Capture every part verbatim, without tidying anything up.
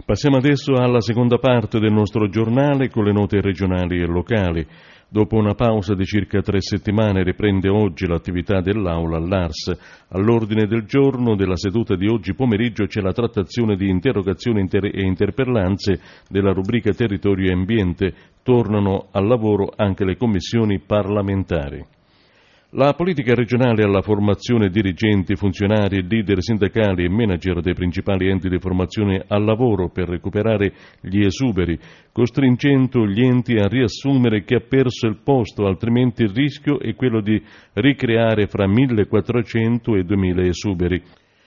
Passiamo adesso alla seconda parte del nostro giornale con le note regionali e locali. Dopo una pausa di circa tre settimane riprende oggi l'attività dell'Aula all'A R S. All'ordine del giorno della seduta di oggi pomeriggio c'è la trattazione di interrogazioni inter- e interpellanze della rubrica Territorio e Ambiente. Tornano al lavoro anche le commissioni parlamentari. La politica regionale alla formazione dirigenti, funzionari, leader sindacali e manager dei principali enti di formazione al lavoro per recuperare gli esuberi, costringendo gli enti a riassumere chi ha perso il posto, altrimenti il rischio è quello di ricreare fra millequattrocento e duemila esuberi.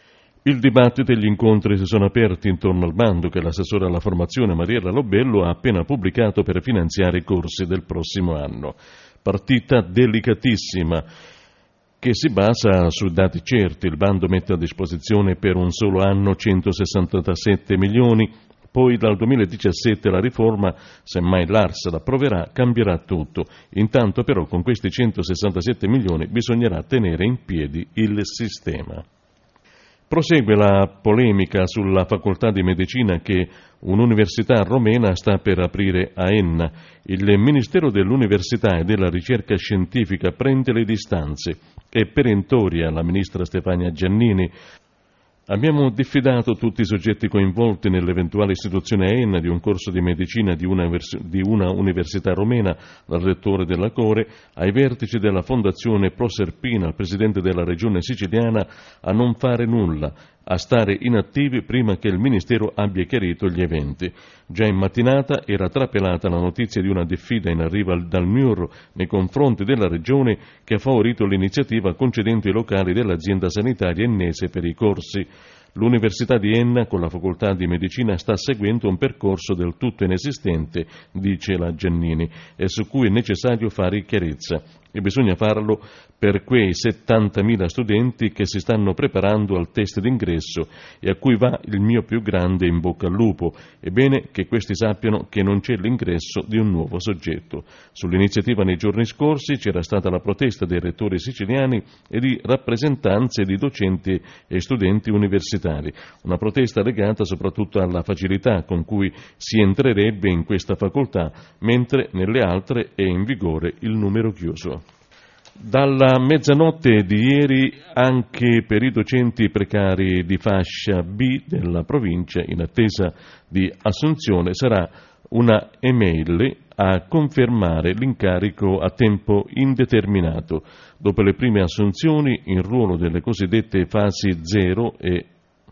Il dibattito e gli incontri si sono aperti intorno al bando che l'assessore alla formazione Mariella Lobello ha appena pubblicato per finanziare i corsi del prossimo anno. Partita delicatissima che si basa su dati certi. Il bando mette a disposizione per un solo anno centosessantasette milioni, poi dal duemiladiciassette la riforma, semmai l'A R S l'approverà, cambierà tutto. Intanto però con questi centosessantasette milioni bisognerà tenere in piedi il sistema. Prosegue la polemica sulla facoltà di medicina che un'università romena sta per aprire a Enna. Il Ministero dell'Università e della Ricerca Scientifica prende le distanze. È perentoria la ministra Stefania Giannini. Abbiamo diffidato tutti i soggetti coinvolti nell'eventuale istituzione a Enna di un corso di medicina di una, vers- di una università romena, dal rettore della Core ai vertici della Fondazione Proserpina, al presidente della regione siciliana, a non fare nulla, a stare inattivi prima che il Ministero abbia chiarito gli eventi. Già in mattinata era trapelata la notizia di una diffida in arrivo dal M I U R nei confronti della Regione che ha favorito l'iniziativa concedendo i locali dell'azienda sanitaria ennese per i corsi. L'Università di Enna, con la facoltà di medicina, sta seguendo un percorso del tutto inesistente, dice la Giannini, e su cui è necessario fare chiarezza. E bisogna farlo per quei settantamila studenti che si stanno preparando al test d'ingresso e a cui va il mio più grande in bocca al lupo. È bene che questi sappiano che non c'è l'ingresso di un nuovo soggetto. Sull'iniziativa nei giorni scorsi c'era stata la protesta dei rettori siciliani e di rappresentanze di docenti e studenti universitari. Una protesta legata soprattutto alla facilità con cui si entrerebbe in questa facoltà, mentre nelle altre è in vigore il numero chiuso. Dalla mezzanotte di ieri anche per i docenti precari di fascia B della provincia in attesa di assunzione sarà una email a confermare l'incarico a tempo indeterminato. Dopo le prime assunzioni in ruolo delle cosiddette fasi zero e,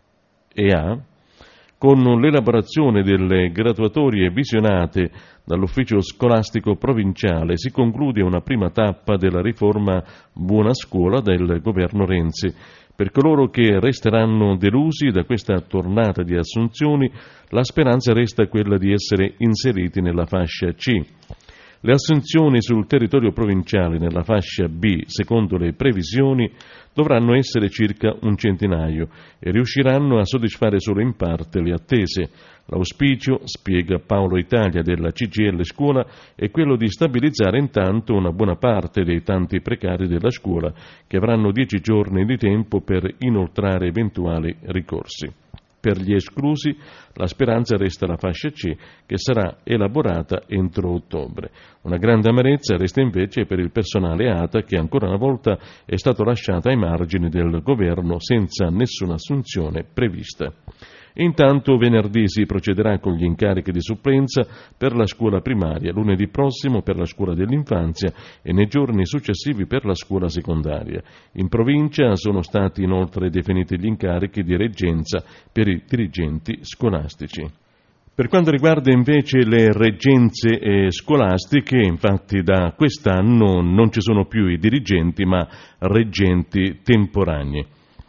e A, con l'elaborazione delle graduatorie visionate dall'ufficio scolastico provinciale si conclude una prima tappa della riforma Buona Scuola del governo Renzi. Per coloro che resteranno delusi da questa tornata di assunzioni, la speranza resta quella di essere inseriti nella fascia C. Le assunzioni sul territorio provinciale nella fascia B, secondo le previsioni, dovranno essere circa un centinaio e riusciranno a soddisfare solo in parte le attese. L'auspicio, spiega Paolo Italia della C G I L Scuola, è quello di stabilizzare intanto una buona parte dei tanti precari della scuola che avranno dieci giorni di tempo per inoltrare eventuali ricorsi. Per gli esclusi, la speranza resta la fascia C, che sarà elaborata entro ottobre. Una grande amarezza resta invece per il personale A T A che ancora una volta è stato lasciato ai margini del governo senza nessuna assunzione prevista. Intanto venerdì si procederà con gli incarichi di supplenza per la scuola primaria, lunedì prossimo per la scuola dell'infanzia e nei giorni successivi per la scuola secondaria. In provincia sono stati inoltre definiti gli incarichi di reggenza per i dirigenti scolastici. Per quanto riguarda invece le reggenze eh, scolastiche, infatti da quest'anno non ci sono più i dirigenti ma reggenti temporanei.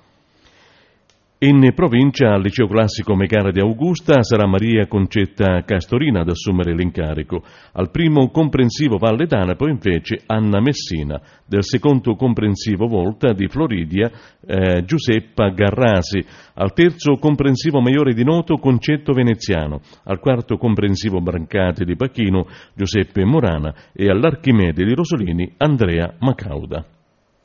In provincia, al liceo classico Megara di Augusta, sarà Maria Concetta Castorina ad assumere l'incarico. Al primo comprensivo Valle d'Anapo invece Anna Messina. Del secondo comprensivo Volta di Floridia eh, Giuseppa Garrasi. Al terzo comprensivo Maiore di Noto Concetto Veneziano. Al quarto comprensivo Brancati di Pachino Giuseppe Morana e all'Archimede di Rosolini Andrea Macauda.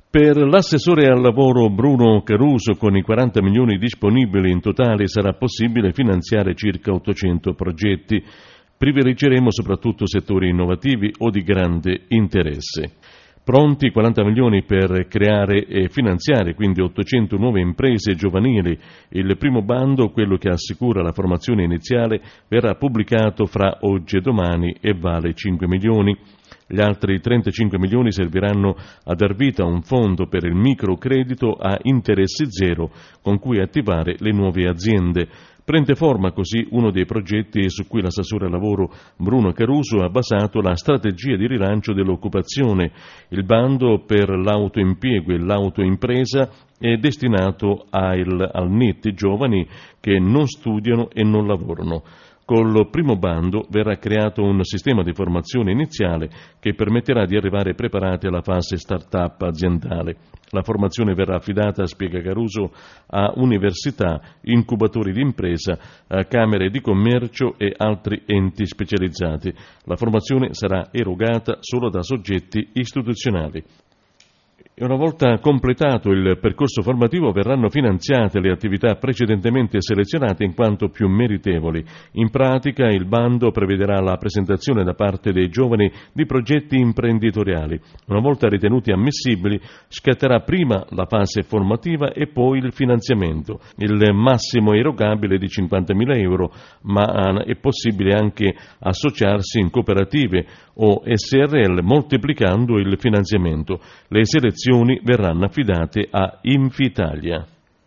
Per l'assessore al lavoro Bruno Caruso, con i quaranta milioni disponibili in totale sarà possibile finanziare circa ottocento progetti. Privilegeremo soprattutto settori innovativi o di grande interesse. Pronti quaranta milioni per creare e finanziare quindi ottocento nuove imprese giovanili. Il primo bando, quello che assicura la formazione iniziale, verrà pubblicato fra oggi e domani e vale cinque milioni. Gli altri trentacinque milioni serviranno a dar vita a un fondo per il microcredito a interessi zero con cui attivare le nuove aziende. Prende forma così uno dei progetti su cui l'assessore lavoro Bruno Caruso ha basato la strategia di rilancio dell'occupazione. Il bando per l'autoimpiego e l'autoimpresa è destinato al, al N I T giovani che non studiano e non lavorano. Col primo bando verrà creato un sistema di formazione iniziale che permetterà di arrivare preparati alla fase start-up aziendale. La formazione verrà affidata, spiega Caruso, a università, incubatori di impresa, a camere di commercio e altri enti specializzati. La formazione sarà erogata solo da soggetti istituzionali. E una volta completato il percorso formativo verranno finanziate le attività precedentemente selezionate in quanto più meritevoli. In pratica il bando prevederà la presentazione da parte dei giovani di progetti imprenditoriali. Una volta ritenuti ammissibili scatterà prima la fase formativa e poi il finanziamento. Il massimo erogabile di cinquantamila euro, ma è possibile anche associarsi in cooperative o S R L moltiplicando il finanziamento. Le selezioni verranno affidate a Infitalia.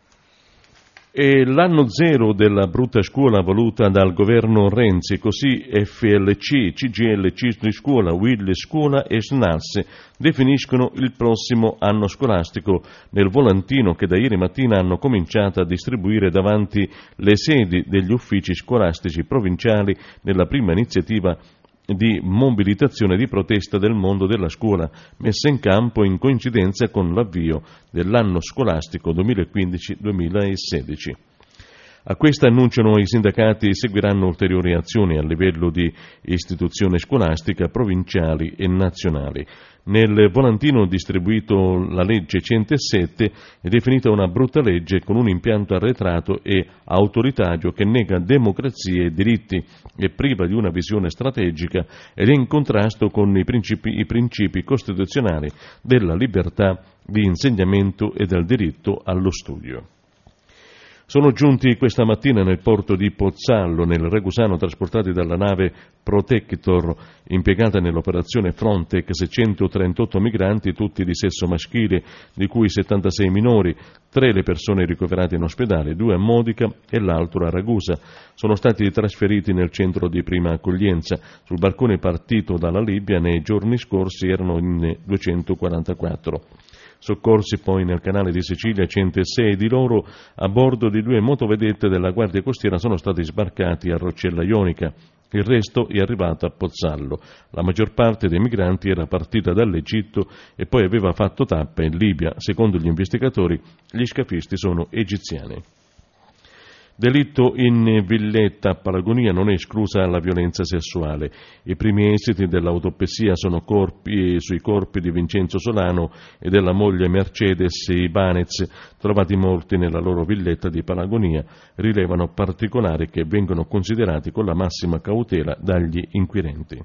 E l'anno zero della brutta scuola voluta dal governo Renzi, così F L C, C G L, Cisli Scuola, Will Scuola e S N A S definiscono il prossimo anno scolastico nel volantino che da ieri mattina hanno cominciato a distribuire davanti le sedi degli uffici scolastici provinciali nella prima iniziativa di mobilitazione di protesta del mondo della scuola, messa in campo in coincidenza con l'avvio dell'anno scolastico duemilaquindici duemilasedici. A questo annunciano i sindacati seguiranno ulteriori azioni a livello di istituzione scolastica provinciali e nazionali. Nel volantino distribuito la legge centosette è definita una brutta legge con un impianto arretrato e autoritario che nega democrazia e diritti, è priva di una visione strategica ed è in contrasto con i principi, i principi costituzionali della libertà di insegnamento e del diritto allo studio. Sono giunti questa mattina nel porto di Pozzallo, nel Ragusano, trasportati dalla nave Protector, impiegata nell'operazione Frontex, centotrentotto migranti, tutti di sesso maschile, di cui settantasei minori, tre le persone ricoverate in ospedale, due a Modica e l'altro a Ragusa. Sono stati trasferiti nel centro di prima accoglienza. Sul barcone partito dalla Libia nei giorni scorsi erano in duecentoquarantaquattro. Soccorsi poi nel canale di Sicilia, centosei di loro a bordo di due motovedette della Guardia Costiera sono stati sbarcati a Roccella Ionica. Il resto è arrivato a Pozzallo. La maggior parte dei migranti era partita dall'Egitto e poi aveva fatto tappa in Libia. Secondo gli investigatori, gli scafisti sono egiziani. Delitto in villetta a Palagonia, non è esclusa la violenza sessuale. I primi esiti dell'autopsia sono corpi, sui corpi di Vincenzo Solano e della moglie Mercedes Ibanez, trovati morti nella loro villetta di Palagonia. Rilevano particolari che vengono considerati con la massima cautela dagli inquirenti.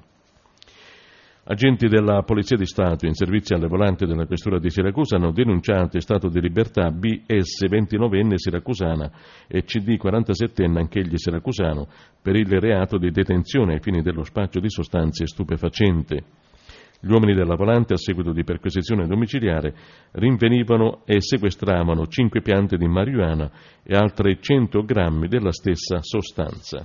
Agenti della Polizia di Stato in servizio alle volanti della Questura di Siracusa hanno denunciato stato di libertà B S ventinovenne siracusana e C D quarantasettenne anch'egli siracusano per il reato di detenzione ai fini dello spaccio di sostanze stupefacenti. Gli uomini della volante, a seguito di perquisizione domiciliare, rinvenivano e sequestravano cinque piante di marijuana e altre cento grammi della stessa sostanza.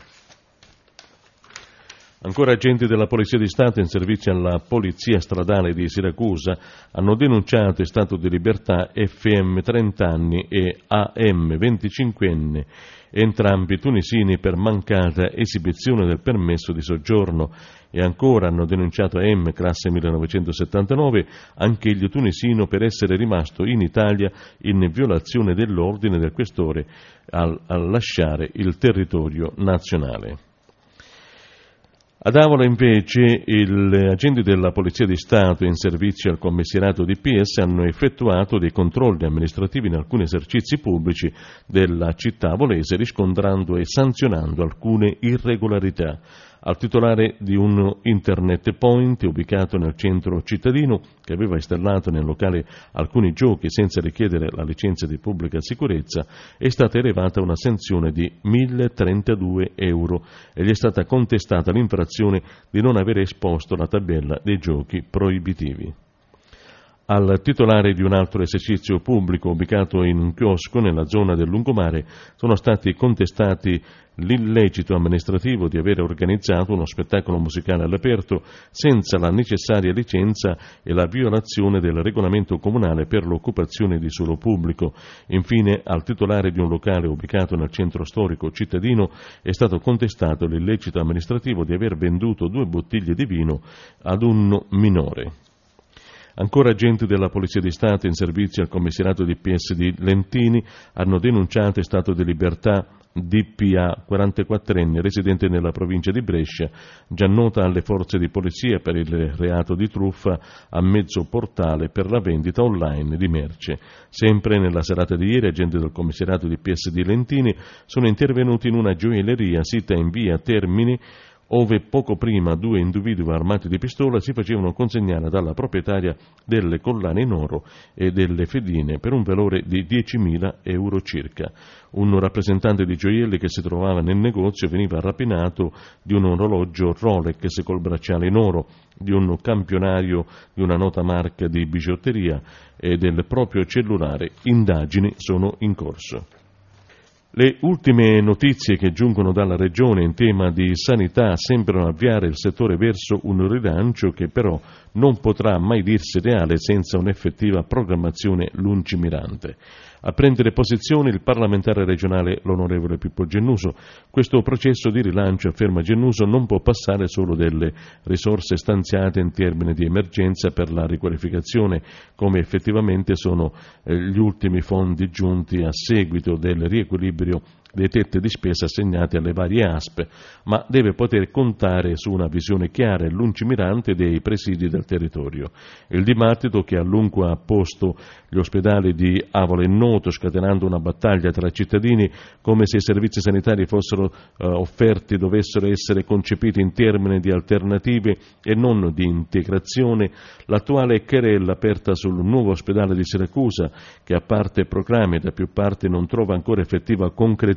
Ancora agenti della Polizia di Stato in servizio alla Polizia Stradale di Siracusa hanno denunciato stato di libertà F M trenta anni e A M venticinquenne, entrambi tunisini per mancata esibizione del permesso di soggiorno, e ancora hanno denunciato A M, classe millenovecentosettantanove, anch'egli tunisino, per essere rimasto in Italia in violazione dell'ordine del questore al, al lasciare il territorio nazionale. Ad Avola invece gli agenti della Polizia di Stato in servizio al commissariato di P S hanno effettuato dei controlli amministrativi in alcuni esercizi pubblici della città avolese, riscontrando e sanzionando alcune irregolarità. Al titolare di un internet point ubicato nel centro cittadino, che aveva installato nel locale alcuni giochi senza richiedere la licenza di pubblica sicurezza, è stata elevata una sanzione di milletrentadue euro e gli è stata contestata l'infrazione di non aver esposto la tabella dei giochi proibitivi. Al titolare di un altro esercizio pubblico ubicato in un chiosco nella zona del lungomare sono stati contestati l'illecito amministrativo di aver organizzato uno spettacolo musicale all'aperto senza la necessaria licenza e la violazione del regolamento comunale per l'occupazione di suolo pubblico. Infine, al titolare di un locale ubicato nel centro storico cittadino è stato contestato l'illecito amministrativo di aver venduto due bottiglie di vino ad un minore. Ancora agenti della Polizia di Stato in servizio al commissariato di P S di Lentini hanno denunciato stato di libertà D P A, quarantaquattrenne, residente nella provincia di Brescia, già nota alle forze di polizia per il reato di truffa a mezzo portale per la vendita online di merce. Sempre nella serata di ieri, agenti del commissariato di P S di Lentini sono intervenuti in una gioielleria sita in via Termini, ove poco prima due individui armati di pistola si facevano consegnare dalla proprietaria delle collane in oro e delle fedine per un valore di diecimila euro circa. Un rappresentante di gioielli che si trovava nel negozio veniva rapinato di un orologio Rolex col bracciale in oro, di un campionario di una nota marca di bigiotteria e del proprio cellulare. Indagini sono in corso. Le ultime notizie che giungono dalla Regione in tema di sanità sembrano avviare il settore verso un rilancio che però non potrà mai dirsi reale senza un'effettiva programmazione lungimirante. A prendere posizione il parlamentare regionale l'onorevole Pippo Gennuso. Questo processo di rilancio, afferma Gennuso, non può passare solo delle risorse stanziate in termini di emergenza per la riqualificazione, come effettivamente sono eh, gli ultimi fondi giunti a seguito del riequilibrio dei tetti di spesa assegnati alle varie A S P, ma deve poter contare su una visione chiara e lungimirante dei presidi del territorio. Il dibattito che a lungo ha posto gli ospedali di Avola è noto, scatenando una battaglia tra cittadini come se i servizi sanitari fossero eh, offerti dovessero essere concepiti in termini di alternative e non di integrazione. L'attuale querela aperta sul nuovo ospedale di Siracusa, che a parte proclami da più parti non trova ancora effettiva concretizzazione,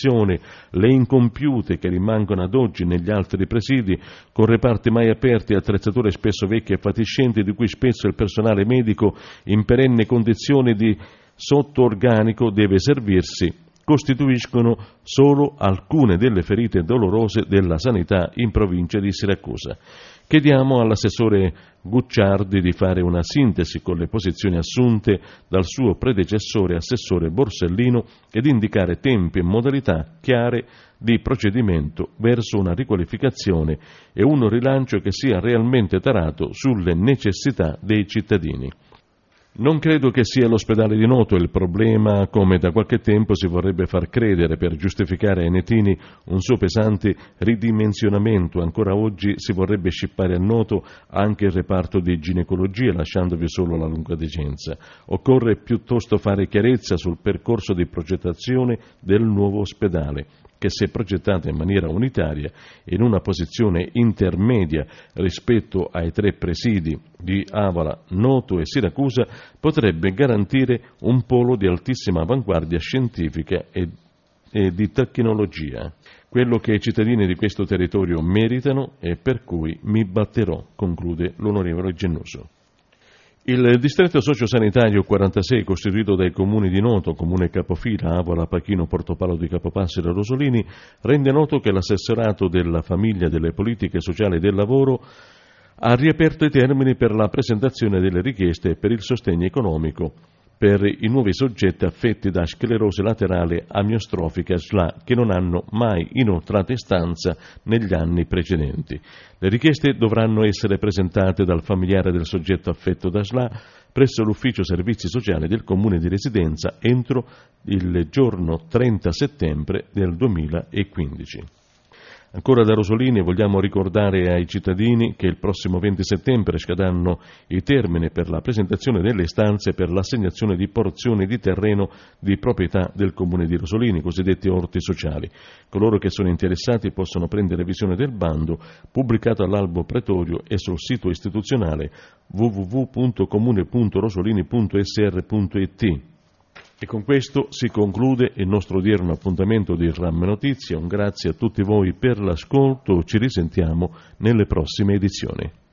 le incompiute che rimangono ad oggi negli altri presidi, con reparti mai aperti e attrezzature spesso vecchie e fatiscenti, di cui spesso il personale medico in perenne condizione di sottoorganico deve servirsi, costituiscono solo alcune delle ferite dolorose della sanità in provincia di Siracusa. Chiediamo all'assessore Gucciardi di fare una sintesi con le posizioni assunte dal suo predecessore assessore Borsellino e di indicare tempi e modalità chiare di procedimento verso una riqualificazione e un rilancio che sia realmente tarato sulle necessità dei cittadini. Non credo che sia l'ospedale di Noto il problema, come da qualche tempo si vorrebbe far credere per giustificare ai netini un suo pesante ridimensionamento. Ancora oggi si vorrebbe scippare a Noto anche il reparto di ginecologia, lasciandovi solo la lungodegenza. Occorre piuttosto fare chiarezza sul percorso di progettazione del nuovo ospedale, che se progettata in maniera unitaria e in una posizione intermedia rispetto ai tre presidi di Avola, Noto e Siracusa, potrebbe garantire un polo di altissima avanguardia scientifica e, e di tecnologia, quello che i cittadini di questo territorio meritano e per cui mi batterò, conclude l'onorevole Gennuso. Il distretto sociosanitario quarantasei, costituito dai comuni di Noto, Comune Capofila, Avola, Pachino, Portopalo di Capopassero e Rosolini, rende noto che l'assessorato della famiglia, delle politiche sociali e del lavoro ha riaperto i termini per la presentazione delle richieste per il sostegno economico per i nuovi soggetti affetti da sclerosi laterale amiostrofica S L A che non hanno mai inoltrato istanza negli anni precedenti. Le richieste dovranno essere presentate dal familiare del soggetto affetto da S L A presso l'ufficio servizi sociali del comune di residenza entro il giorno trenta settembre del duemilaquindici. Ancora da Rosolini vogliamo ricordare ai cittadini che il prossimo venti settembre scadranno i termini per la presentazione delle istanze per l'assegnazione di porzioni di terreno di proprietà del Comune di Rosolini, cosiddetti orti sociali. Coloro che sono interessati possono prendere visione del bando pubblicato all'albo pretorio e sul sito istituzionale w w w punto comune punto rosolini punto s r punto i t. E con questo si conclude il nostro odierno appuntamento di RAM Notizie. Un grazie a tutti voi per l'ascolto, ci risentiamo nelle prossime edizioni.